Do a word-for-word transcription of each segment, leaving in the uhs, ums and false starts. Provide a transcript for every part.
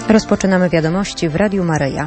Rozpoczynamy wiadomości w Radiu Maryja.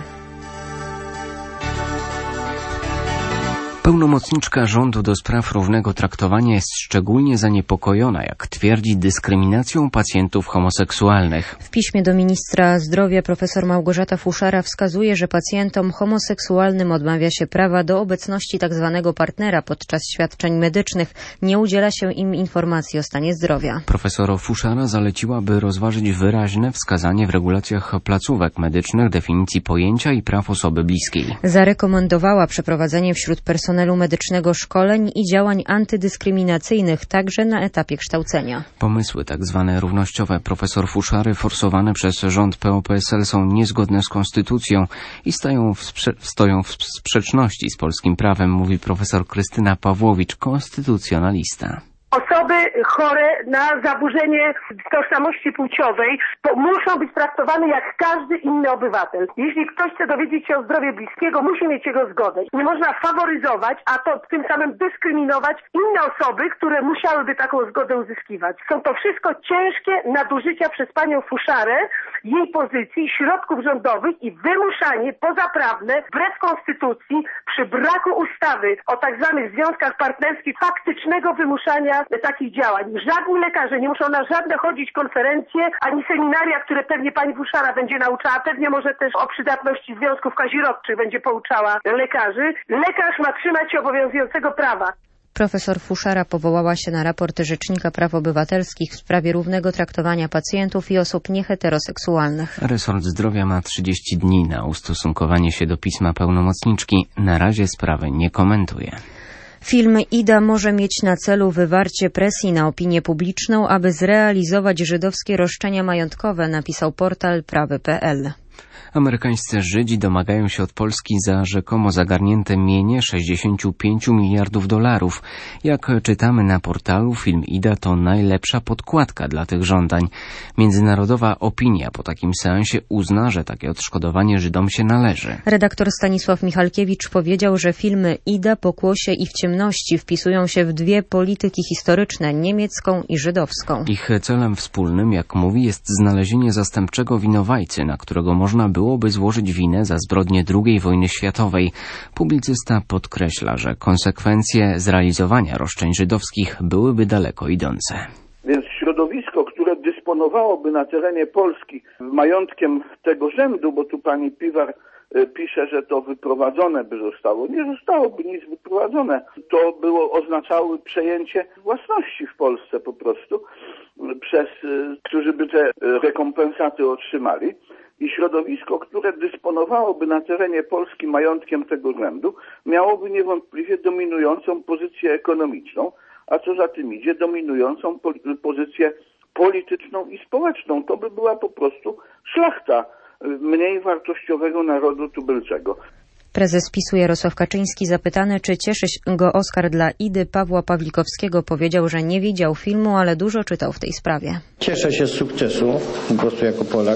Pełnomocniczka rządu do spraw równego traktowania jest szczególnie zaniepokojona, jak twierdzi, dyskryminacją pacjentów homoseksualnych. W piśmie do ministra zdrowia profesor Małgorzata Fuszara wskazuje, że pacjentom homoseksualnym odmawia się prawa do obecności tzw. partnera podczas świadczeń medycznych. Nie udziela się im informacji o stanie zdrowia. Profesor Fuszara zaleciła, by rozważyć wyraźne wskazanie w regulacjach placówek medycznych definicji pojęcia i praw osoby bliskiej. Zarekomendowała przeprowadzenie wśród personelu medycznego szkoleń i działań antydyskryminacyjnych także na etapie kształcenia. Pomysły tak zwane równościowe profesor Fuszary forsowane przez rząd P O P S L są niezgodne z konstytucją i stają w sprze- stoją w sprzeczności z polskim prawem, mówi profesor Krystyna Pawłowicz, konstytucjonalista. Osoby chore na zaburzenie tożsamości płciowej muszą być traktowane jak każdy inny obywatel. Jeśli ktoś chce dowiedzieć się o zdrowiu bliskiego, musi mieć jego zgodę. Nie można faworyzować, a to tym samym dyskryminować inne osoby, które musiałyby taką zgodę uzyskiwać. Są to wszystko ciężkie nadużycia przez panią Fuszarę, jej pozycji, środków rządowych i wymuszanie pozaprawne, wbrew konstytucji, przy braku ustawy o tak zwanych związkach partnerskich, faktycznego wymuszania takich działań. Żadni lekarze nie muszą na żadne chodzić konferencje, ani seminaria, które pewnie pani Fuszara będzie nauczała, pewnie może też o przydatności związków kazirodczych będzie pouczała lekarzy. Lekarz ma trzymać się obowiązującego prawa. Profesor Fuszara powołała się na raport Rzecznika Praw Obywatelskich w sprawie równego traktowania pacjentów i osób nieheteroseksualnych. Resort Zdrowia ma trzydzieści dni na ustosunkowanie się do pisma pełnomocniczki. Na razie sprawy nie komentuje. Film Ida może mieć na celu wywarcie presji na opinię publiczną, aby zrealizować żydowskie roszczenia majątkowe, napisał portal prawy kropka p l. Amerykańscy Żydzi domagają się od Polski za rzekomo zagarnięte mienie sześćdziesiąt pięć miliardów dolarów. Jak czytamy na portalu, film Ida to najlepsza podkładka dla tych żądań. Międzynarodowa opinia po takim seansie uzna, że takie odszkodowanie Żydom się należy. Redaktor Stanisław Michalkiewicz powiedział, że filmy Ida, Pokłosie i W ciemności wpisują się w dwie polityki historyczne, niemiecką i żydowską. Ich celem wspólnym, jak mówi, jest znalezienie zastępczego winowajcy, na którego można było byłoby złożyć winę za zbrodnie drugiej wojny światowej. Publicysta podkreśla, że konsekwencje zrealizowania roszczeń żydowskich byłyby daleko idące. Więc środowisko, które dysponowałoby na terenie Polski majątkiem tego rzędu, bo tu pani Piwar pisze, że to wyprowadzone by zostało. Nie zostałoby nic wyprowadzone. To było oznaczało przejęcie własności w Polsce po prostu przez, którzy by te rekompensaty otrzymali. I środowisko, które dysponowałoby na terenie Polski majątkiem tego rzędu, miałoby niewątpliwie dominującą pozycję ekonomiczną, a co za tym idzie, dominującą po- pozycję polityczną i społeczną. To by była po prostu szlachta mniej wartościowego narodu tubylczego. Prezes PiSu Jarosław Kaczyński, zapytany, czy cieszy go Oskar dla Idy Pawła Pawlikowskiego, powiedział, że nie widział filmu, ale dużo czytał w tej sprawie. Cieszę się z sukcesu, po prostu jako Polak.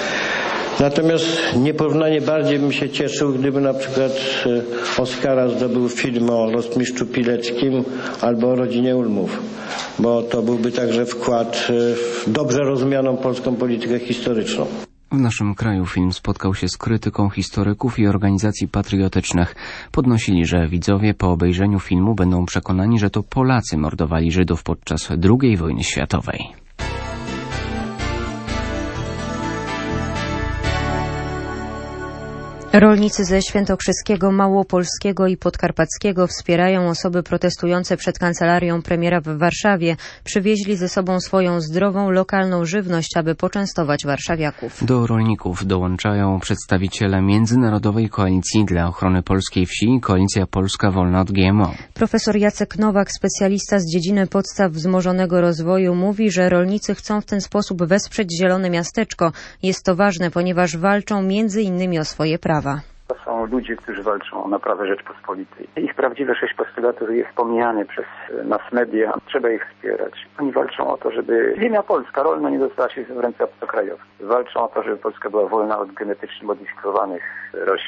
Natomiast nieporównanie bardziej bym się cieszył, gdyby na przykład Oscara zdobył film o Rotmistrzu Pileckim albo o rodzinie Ulmów, bo to byłby także wkład w dobrze rozumianą polską politykę historyczną. W naszym kraju film spotkał się z krytyką historyków i organizacji patriotycznych. Podnosili, że widzowie po obejrzeniu filmu będą przekonani, że to Polacy mordowali Żydów podczas drugiej wojny światowej. Rolnicy ze Świętokrzyskiego, Małopolskiego i Podkarpackiego wspierają osoby protestujące przed kancelarią premiera w Warszawie. Przywieźli ze sobą swoją zdrową, lokalną żywność, aby poczęstować warszawiaków. Do rolników dołączają przedstawiciele Międzynarodowej Koalicji dla Ochrony Polskiej Wsi i Koalicja Polska Wolna od G M O. Profesor Jacek Nowak, specjalista z dziedziny podstaw wzmożonego rozwoju, mówi, że rolnicy chcą w ten sposób wesprzeć Zielone Miasteczko. Jest to ważne, ponieważ walczą między innymi o swoje prawa. To są ludzie, którzy walczą o naprawę Rzeczpospolitej. Ich prawdziwe sześć postulatów jest pomijane przez nas media. Trzeba ich wspierać. Oni walczą o to, żeby ziemia polska rolna nie dostała się w ręce obcokrajowców. Walczą o to, żeby Polska była wolna od genetycznie modyfikowanych roślin.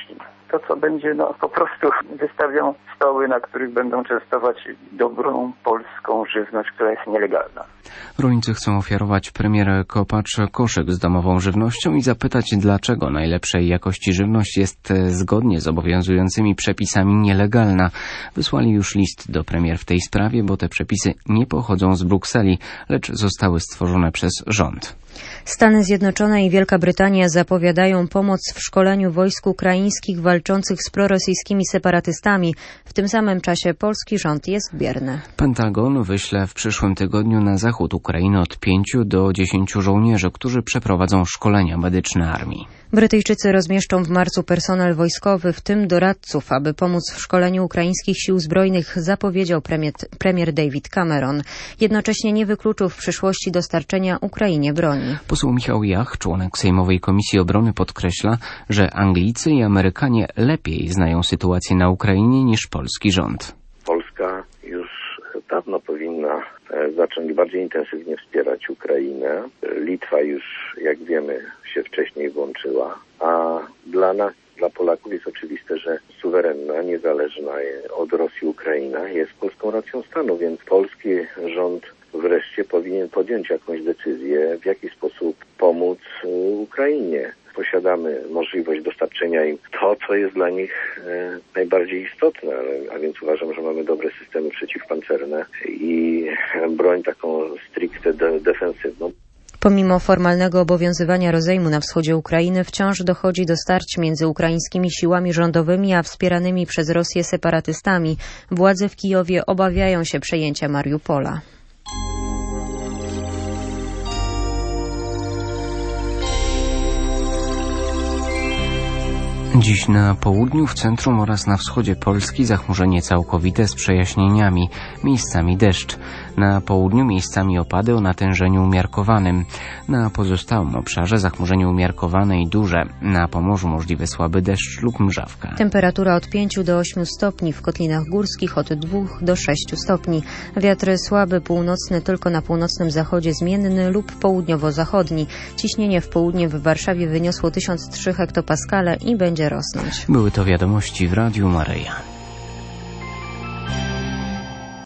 to, co będzie, no po prostu wystawią stoły, na których będą częstować dobrą polską żywność, która jest nielegalna. Rolnicy chcą ofiarować premier Kopacz koszyk z domową żywnością i zapytać, dlaczego najlepszej jakości żywność jest zgodnie z obowiązującymi przepisami nielegalna. Wysłali już list do premier w tej sprawie, bo te przepisy nie pochodzą z Brukseli, lecz zostały stworzone przez rząd. Stany Zjednoczone i Wielka Brytania zapowiadają pomoc w szkoleniu wojsk ukraińskich walczących z prorosyjskimi separatystami. W tym samym czasie polski rząd jest bierny. Pentagon wyśle w przyszłym tygodniu na zachód Ukrainy od pięciu do dziesięciu żołnierzy, którzy przeprowadzą szkolenia medyczne armii. Brytyjczycy rozmieszczą w marcu personel wojskowy, w tym doradców, aby pomóc w szkoleniu ukraińskich sił zbrojnych, zapowiedział premier, premier David Cameron. Jednocześnie nie wykluczył w przyszłości dostarczenia Ukrainie broni. Poseł Michał Jach, członek Sejmowej Komisji Obrony, podkreśla, że Anglicy i Amerykanie lepiej znają sytuację na Ukrainie niż polski rząd. Polska już dawno powinna zacząć bardziej intensywnie wspierać Ukrainę. Litwa już, jak wiemy, się wcześniej włączyła, a dla nas, dla Polaków jest oczywiste, że suwerenna, niezależna od Rosji Ukraina jest polską racją stanu, więc polski rząd wreszcie powinien podjąć jakąś decyzję, w jaki sposób pomóc Ukrainie. Posiadamy możliwość dostarczenia im to, co jest dla nich e, najbardziej istotne, a więc uważam, że mamy dobre systemy przeciwpancerne i broń taką stricte de- defensywną. Pomimo formalnego obowiązywania rozejmu na wschodzie Ukrainy wciąż dochodzi do starć między ukraińskimi siłami rządowymi a wspieranymi przez Rosję separatystami. Władze w Kijowie obawiają się przejęcia Mariupola. Dziś na południu, w centrum oraz na wschodzie Polski zachmurzenie całkowite z przejaśnieniami, miejscami deszcz. Na południu miejscami opady o natężeniu umiarkowanym. Na pozostałym obszarze zachmurzenie umiarkowane i duże. Na Pomorzu możliwy słaby deszcz lub mrzawka. Temperatura od pięciu do ośmiu stopni, w kotlinach górskich od dwóch do sześciu stopni. Wiatr słaby północny, tylko na północnym zachodzie zmienny lub południowo-zachodni. Ciśnienie w południe w Warszawie wyniosło tysiąc trzy hektopaskale i będzie rosnąć. Były to wiadomości w Radiu Maryja.